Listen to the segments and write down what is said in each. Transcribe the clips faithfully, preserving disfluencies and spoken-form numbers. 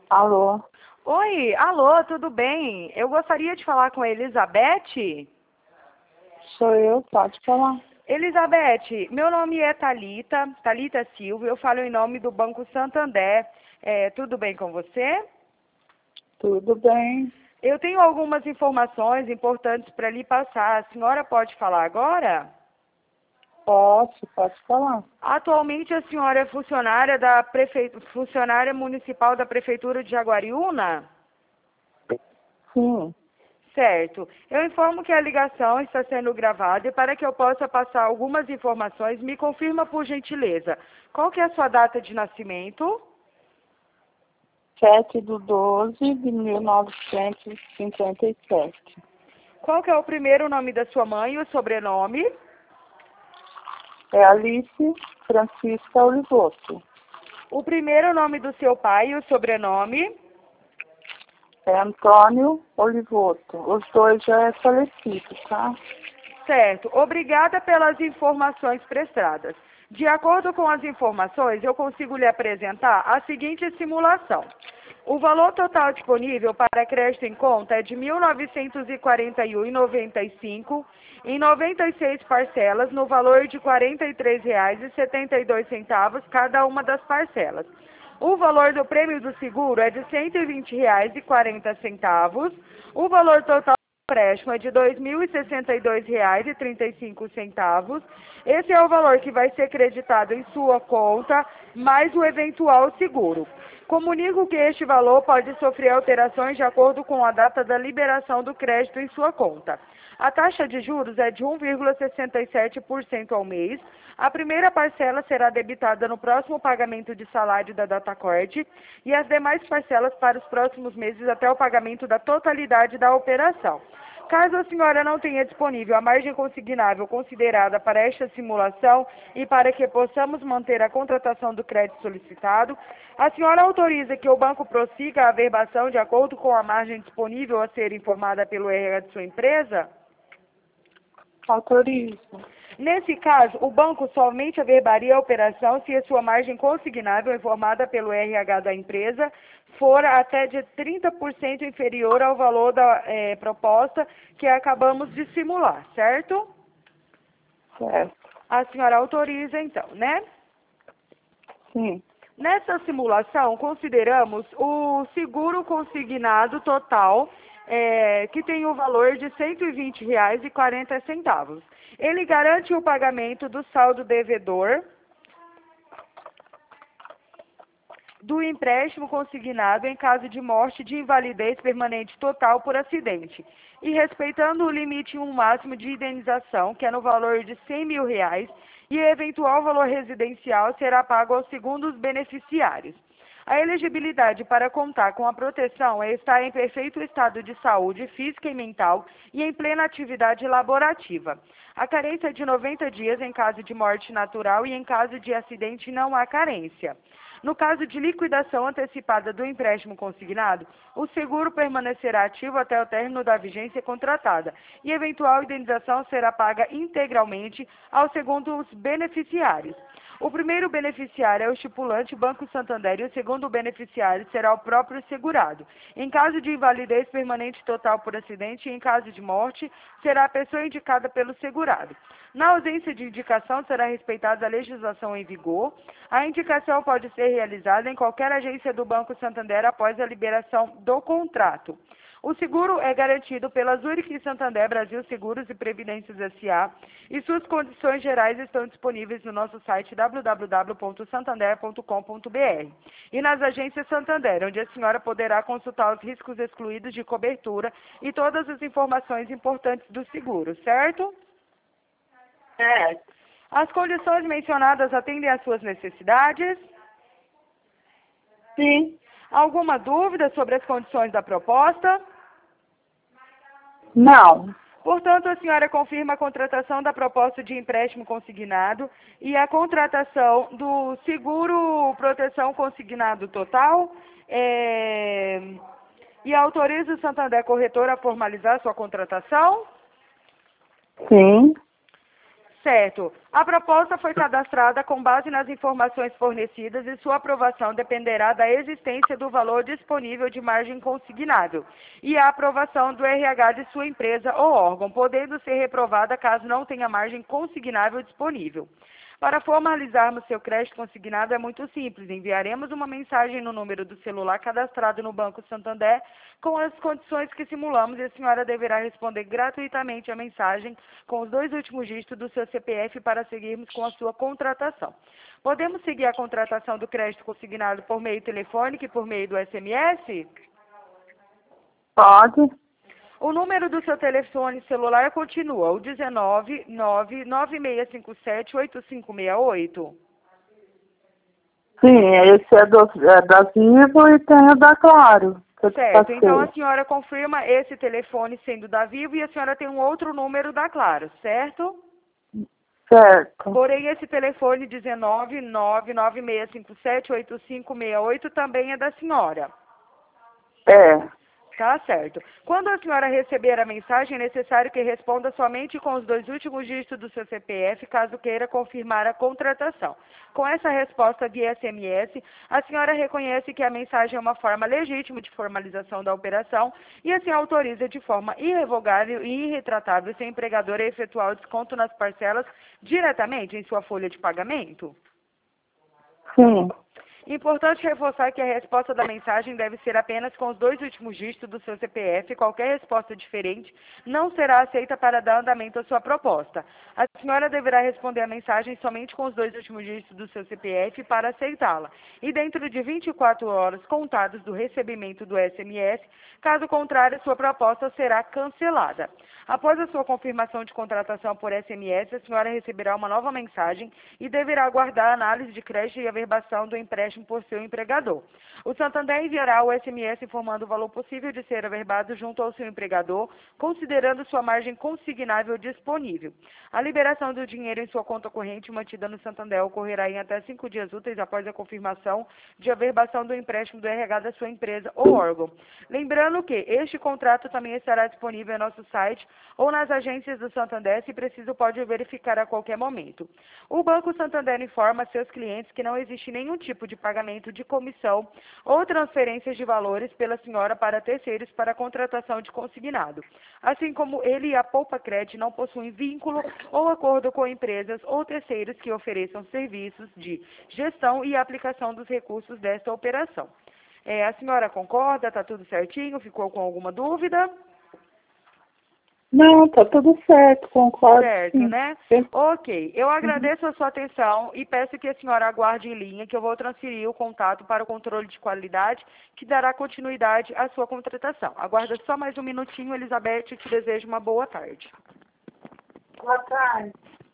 Alô? Oi, alô, tudo bem? Eu gostaria de falar com a Elizabeth. Sou eu, pode falar. Elizabeth, meu nome é Thalita, Thalita Silva, eu falo em nome do Banco Santander. É, tudo bem com você? Tudo bem? Eu tenho algumas informações importantes para lhe passar. A senhora pode falar agora? Posso, pode falar. Atualmente a senhora é funcionária da prefeitura, funcionária municipal da Prefeitura de Jaguariúna? Sim, Certo. Eu informo que a ligação está sendo gravada e para que eu possa passar algumas informações, me confirma por gentileza. Qual que é a sua data de nascimento? sete de doze de mil novecentos e cinquenta e sete. Qual que é o primeiro nome da sua mãe e o sobrenome? É Alice Francisca Olivoto. O primeiro nome do seu pai e o sobrenome? É Antônio Olivoto. Os dois já é falecido, tá? Certo. Obrigada pelas informações prestadas. De acordo com as informações, eu consigo lhe apresentar a seguinte simulação. O valor total disponível para crédito em conta é de mil novecentos e quarenta e um reais e noventa e cinco centavos em noventa e seis parcelas no valor de quarenta e três reais e setenta e dois centavos cada uma das parcelas. O valor do prêmio do seguro é de cento e vinte reais e quarenta centavos. O valor total do empréstimo é de dois mil e sessenta e dois reais e trinta e cinco centavos. Esse é o valor que vai ser creditado em sua conta, mais o eventual seguro. Comunico que este valor pode sofrer alterações de acordo com a data da liberação do crédito em sua conta. A taxa de juros é de um vírgula sessenta e sete por cento ao mês. A primeira parcela será debitada no próximo pagamento de salário da Datacord e as demais parcelas para os próximos meses até o pagamento da totalidade da operação. Caso a senhora não tenha disponível a margem consignável considerada para esta simulação e para que possamos manter a contratação do crédito solicitado, a senhora autoriza que o banco prossiga a averbação de acordo com a margem disponível a ser informada pelo R H de sua empresa? Autorizo. Nesse caso, o banco somente averbaria a operação se a sua margem consignável informada pelo R H da empresa for até de trinta por cento inferior ao valor da eh, proposta que acabamos de simular, certo? Certo. A senhora autoriza então, né? Sim. Nessa simulação, consideramos o seguro consignado total, é, que tem o valor de cento e vinte reais e quarenta centavos. Ele garante o pagamento do saldo devedor do empréstimo consignado em caso de morte de invalidez permanente total por acidente, e respeitando o limite um máximo de indenização, que é no valor de cem mil reais, e o eventual valor residencial será pago aos segundos beneficiários. A elegibilidade para contar com a proteção é estar em perfeito estado de saúde física e mental e em plena atividade laborativa. A carência é de noventa dias em caso de morte natural e em caso de acidente não há carência. No caso de liquidação antecipada do empréstimo consignado, o seguro permanecerá ativo até o término da vigência contratada e eventual indenização será paga integralmente aos segundos beneficiários. O primeiro beneficiário é o estipulante Banco Santander e o segundo beneficiário será o próprio segurado. Em caso de invalidez permanente total por acidente e em caso de morte, será a pessoa indicada pelo segurado. Na ausência de indicação, será respeitada a legislação em vigor. A indicação pode ser realizada em qualquer agência do Banco Santander após a liberação do contrato. O seguro é garantido pela Zurich Santander Brasil Seguros e Previdências S A e suas condições gerais estão disponíveis no nosso site w w w ponto santander ponto com ponto b r e nas agências Santander, onde a senhora poderá consultar os riscos excluídos de cobertura e todas as informações importantes do seguro, certo? Certo. As condições mencionadas atendem às suas necessidades? Sim. Alguma dúvida sobre as condições da proposta? Não. Portanto, a senhora confirma a contratação da proposta de empréstimo consignado e a contratação do seguro proteção consignado total é, e autoriza o Santander Corretor a formalizar sua contratação? Sim. Certo. A proposta foi cadastrada com base nas informações fornecidas e sua aprovação dependerá da existência do valor disponível de margem consignável e a aprovação do R H de sua empresa ou órgão, podendo ser reprovada caso não tenha margem consignável disponível. Para formalizarmos seu crédito consignado é muito simples. Enviaremos uma mensagem no número do celular cadastrado no Banco Santander com as condições que simulamos e a senhora deverá responder gratuitamente a mensagem com os dois últimos dígitos do seu C P F para seguirmos com a sua contratação. Podemos seguir a contratação do crédito consignado por meio telefônico e por meio do S M S? Pode. O número do seu telefone celular continua o dezenove, nove, nove seis cinco sete, oito cinco seis oito. Sim, esse é, do, é da Vivo e tem o da Claro. que eu te Certo, passei. então a senhora confirma esse telefone sendo da Vivo e a senhora tem um outro número da Claro, certo? Certo. Porém, esse telefone dezenove, nove, nove seis cinco sete, oito cinco seis oito também é da senhora. É. Tá certo. Quando a senhora receber a mensagem, é necessário que responda somente com os dois últimos dígitos do seu C P F, caso queira confirmar a contratação. Com essa resposta via S M S, a senhora reconhece que a mensagem é uma forma legítima de formalização da operação e assim autoriza de forma irrevogável e irretratável seu empregador a efetuar o desconto nas parcelas diretamente em sua folha de pagamento? Sim. Importante reforçar que a resposta da mensagem deve ser apenas com os dois últimos dígitos do seu C P F. Qualquer resposta diferente não será aceita para dar andamento à sua proposta. A senhora deverá responder a mensagem somente com os dois últimos dígitos do seu C P F para aceitá-la. E dentro de vinte e quatro horas contadas do recebimento do S M S, caso contrário, sua proposta será cancelada. Após a sua confirmação de contratação por S M S, a senhora receberá uma nova mensagem e deverá aguardar a análise de crédito e averbação do empréstimo por seu empregador. O Santander enviará o S M S informando o valor possível de ser averbado junto ao seu empregador, considerando sua margem consignável disponível. A liberação do dinheiro em sua conta corrente mantida no Santander ocorrerá em até cinco dias úteis após a confirmação de averbação do empréstimo do R H da sua empresa ou órgão. Lembrando que este contrato também estará disponível em nosso site ou nas agências do Santander, se preciso pode verificar a qualquer momento. O Banco Santander informa a seus clientes que não existe nenhum tipo de pagamento de comissão ou transferências de valores pela senhora para terceiros para a contratação de consignado. Assim como ele e a Poupa Cred não possuem vínculo ou acordo com empresas ou terceiros que ofereçam serviços de gestão e aplicação dos recursos desta operação. É, a senhora concorda? Está tudo certinho? Ficou com alguma dúvida? Não, tá tudo certo, concordo. Certo, sim. né? Sim. Ok. Eu agradeço a sua atenção e peço que a senhora aguarde em linha, que eu vou transferir o contato para o controle de qualidade, que dará continuidade à sua contratação. Aguarda só mais um minutinho, Elizabeth, eu te desejo uma boa tarde. Boa tarde.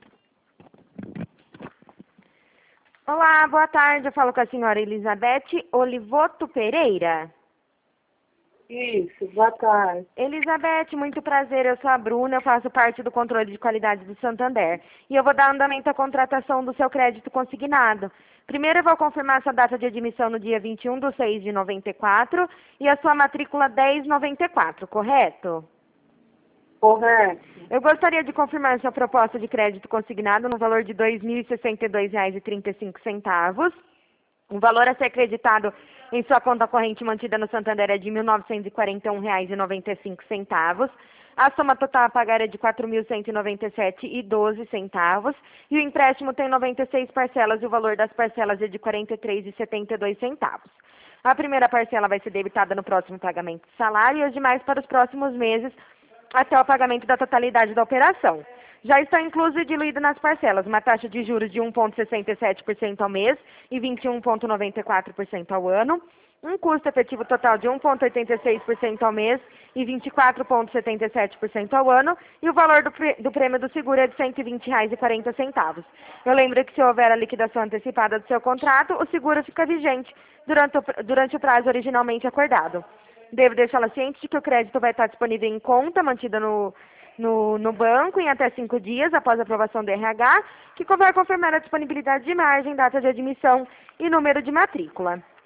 Olá, boa tarde. Eu falo com a senhora Elizabeth Olivoto Pereira. Isso, boa tarde. Elizabeth, muito prazer. Eu sou a Bruna, eu faço parte do controle de qualidade do Santander. E eu vou dar andamento à contratação do seu crédito consignado. Primeiro eu vou confirmar sua data de admissão no dia vinte e um de seis de noventa e quatro e a sua matrícula dez noventa e quatro, correto? Correto. Eu gostaria de confirmar sua proposta de crédito consignado no valor de dois mil e sessenta e dois reais e trinta e cinco centavos. O valor a ser acreditado em sua conta corrente mantida no Santander é de mil novecentos e quarenta e um reais e noventa e cinco centavos. A soma total a pagar é de quatro mil cento e noventa e sete reais e doze centavos. E o empréstimo tem noventa e seis parcelas e o valor das parcelas é de quarenta e três reais e setenta e dois centavos. A primeira parcela vai ser debitada no próximo pagamento de salário e as demais para os próximos meses até o pagamento da totalidade da operação. Já está incluso e diluído nas parcelas uma taxa de juros de um vírgula sessenta e sete por cento ao mês e vinte e um vírgula noventa e quatro por cento ao ano, um custo efetivo total de um vírgula oitenta e seis por cento ao mês e vinte e quatro vírgula setenta e sete por cento ao ano, e o valor do, do prêmio do seguro é de cento e vinte reais e quarenta centavos. Eu lembro que se houver a liquidação antecipada do seu contrato, o seguro fica vigente durante o, durante o prazo originalmente acordado. Devo deixá-la ciente de que o crédito vai estar disponível em conta, mantida no, no, no banco, em até cinco dias após a aprovação do R H, que vai confirmar a disponibilidade de margem, data de admissão e número de matrícula.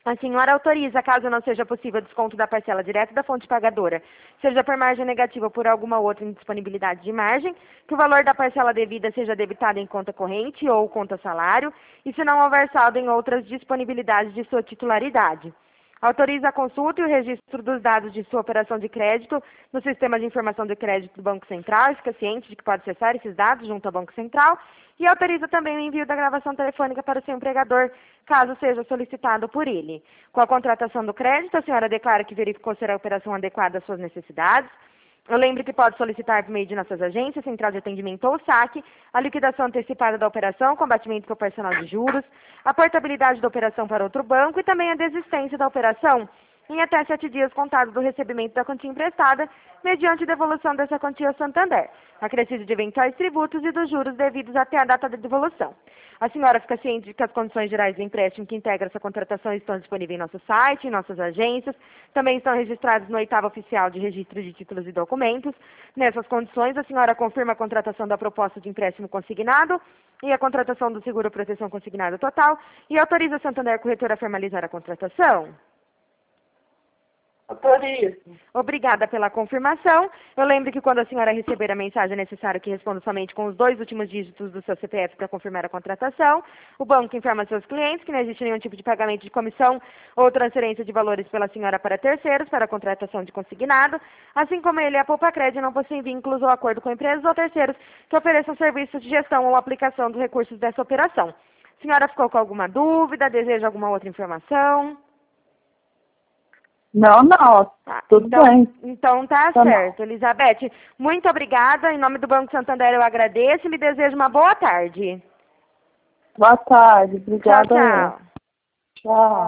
A senhora autoriza, caso não seja possível desconto da parcela direta da fonte pagadora, seja por margem negativa ou por alguma outra indisponibilidade de margem, que o valor da parcela devida seja debitado em conta corrente ou conta salário, e se não houver saldo em outras disponibilidades de sua titularidade. Autoriza a consulta e o registro dos dados de sua operação de crédito no Sistema de Informação de Crédito do Banco Central, fica ciente de que pode acessar esses dados junto ao Banco Central, e autoriza também o envio da gravação telefônica para o seu empregador, caso seja solicitado por ele. Com a contratação do crédito, a senhora declara que verificou ser a operação adequada às suas necessidades. Eu lembro que pode solicitar por meio de nossas agências, central de atendimento ou saque, a liquidação antecipada da operação, combatimento proporcional de juros, a portabilidade da operação para outro banco e também a desistência da operação em até sete dias contados do recebimento da quantia emprestada, mediante devolução dessa quantia ao Santander, acrescido de eventuais tributos e dos juros devidos até a data da devolução. A senhora fica ciente de que as condições gerais do empréstimo que integra essa contratação estão disponíveis em nosso site, em nossas agências, também estão registrados no oitavo oficial de registro de títulos e documentos. Nessas condições, a senhora confirma a contratação da proposta de empréstimo consignado e a contratação do seguro proteção consignado total e autoriza a Santander Corretora a formalizar a contratação. Autorizo. Obrigada pela confirmação. Eu lembro que quando a senhora receber a mensagem, é necessário que responda somente com os dois últimos dígitos do seu C P F para confirmar a contratação. O banco informa seus clientes que não existe nenhum tipo de pagamento de comissão ou transferência de valores pela senhora para terceiros para a contratação de consignado, assim como ele e a Poupa-Crédito não possuem vínculos ou acordo com empresas ou terceiros que ofereçam serviços de gestão ou aplicação dos recursos dessa operação. A senhora ficou com alguma dúvida? Deseja alguma outra informação? Não, não. Tá, Tudo então, bem. então tá, Tá certo. Bom. Elizabeth, muito obrigada. Em nome do Banco Santander eu agradeço e lhe desejo uma boa tarde. Boa tarde. Obrigada. Tchau, tchau. Tchau.